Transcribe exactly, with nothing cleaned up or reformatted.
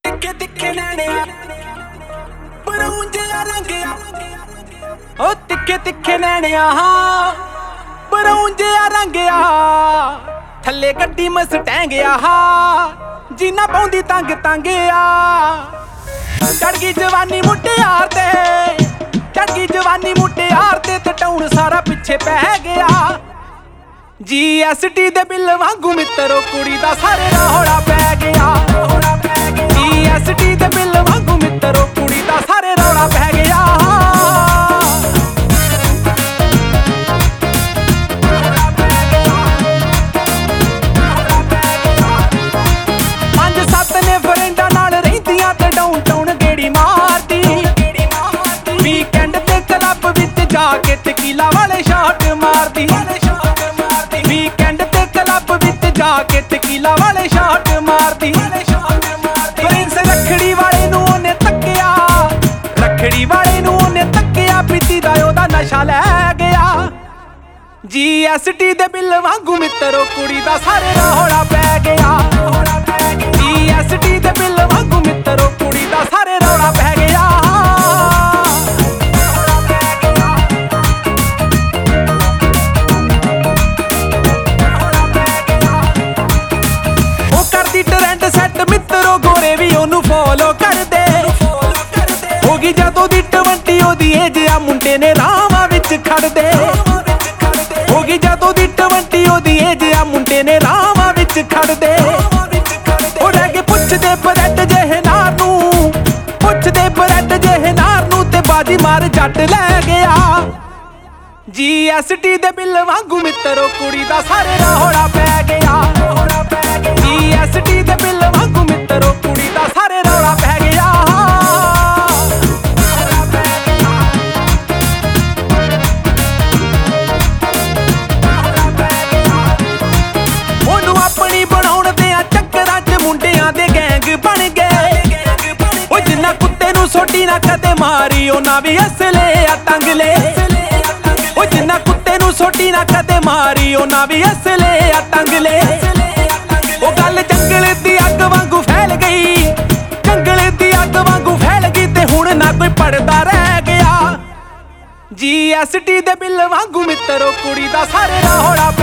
तिखे तिखे नैणिया बरूं जिहा रंगिया ओ तिखे तिखे नैणिया बरूं जिहा रंगिया थल्ले गड्डी मसटैंगिया जीना पाउंदी तंग तंगिया चढ़ गई जवानी मुटियार ते चढ़ गई जवानी मुटियार ते ते टाउन सारा पिछे पै गया जी एस टी दे बिल वांगू मित्रो कुड़ी दा सारे रौला पै गया जी एस टी दे बिल वांगू मित्रो कुड़ी दा सारे रौला पै गया पंज सत्त ने फ्रेंडां नाल रहिंदियां ते डाउन टाउन गेड़ी मारदी वीकेंड ते क्लब विच जाके तकीला वाले शॉट मारदी वीकेंड ते क्लब विच जाके तकीला वाले शॉट मारदी प्रिंस रखड़ी वाले नूं ओने तक्किया रखड़ी वाले नूं ओने तक्किया पीती दा ओदा नशा लै गया जी एस टी दे बिल वांगू मित्रो कुड़ी दा सारे रौला पै गया जी एस टी दे बिल वांगू मित्रो कुड़ी दा सारे रौला पै गया ट्रेंड सैट मित्रो गोरे भी ओनू फॉलो कर दे होगी जदों दी ट्वेंटी ओदी एज आ मुंडे ने रावां विच खड़ दे होगी जदों दी ट्वेंटी ओदी एज आ मुंडे ने रावां विच खड़ दे ओ रह के पुछदे ब्रेड जेहे नार नूं पुछदे ब्रेड जेहे नार नूं ते बाजी मार जट लै गया जी एस टी दे बिल वांगू मित्रो कुड़ी दा सारे रौला पै गया जी एस टी दे बिल वांगू मित्रो कुड़ी दा सारे रौला पै गया ओनू अपनी बनाउण देआं चक्करां च मुंडियां दे गैंग बन गए ओ जिन्ना कुत्ते नूं सोटी ना कदे मारी ओना भी असले आ टंग ले ओ जिन्ना कुत्ते नूं सोटी ना कदे मारी ओना भी असले आ टंग ले ओ गल जंगल दी अग वांगू फैल गई जंगल दी अग वांगू फैल गई ते हुण ना कोई पड़दा रह गया जी एस टी दे बिल वांगू मित्रो कुड़ी दा सारे रौला